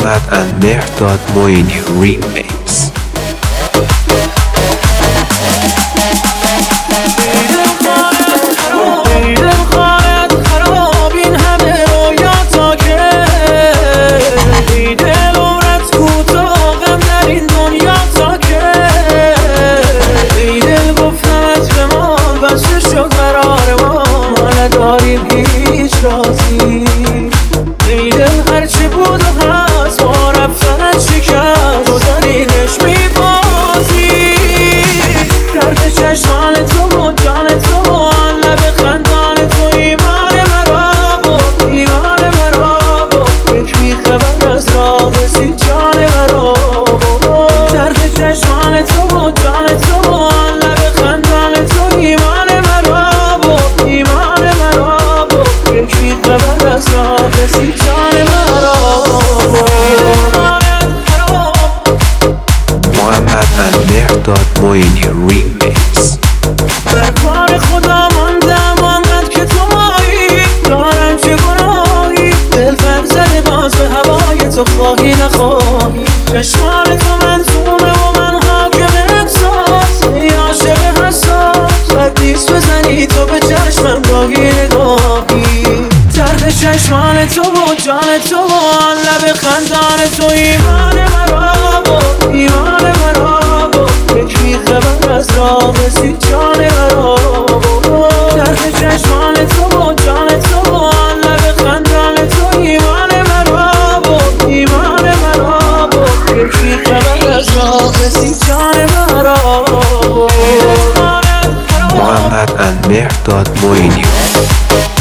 Mohammad and Mehrdad Moini remix. هرچی بود و هست ما رفتنت شکست تو دلیلش میبازی. درد چشمان تو و جان تو و لب خندان تو ایمان مرا بود، ایمان مرا بود. یک بیخبر از راه رسید جان مرا بود. درد چشمان تو و جان تو و لب خندان تو ایمان مرا بود، ایمان مرا بود. یک بیخبر از راه رسید جان مرا. Mohammad and Mehrdad Moini remix. در کار خدا ماندم آنقدر که تو مایی، دارم چه گناهی دل فر زده باز به هوای تو خواهی نخواهی. چشمان تو منظومه و من حاکم احساس، ای عاشق حساس بد نیست بزنی تو به چشمم گاهی نگاهی. درد چشمان تو و جان تو و آن لب خندان تو ایمان مرا بود، ایمان مرا بود. یک بیخبر از راه رسید جان مرا بود. درد چشمان تو و جان تو و آن لب خندان تو ایمان مرا بود، ایمان مرا بود. یک بیخبر از راه رسید جان مرا بود. Mohammad and Mehrdad Moini.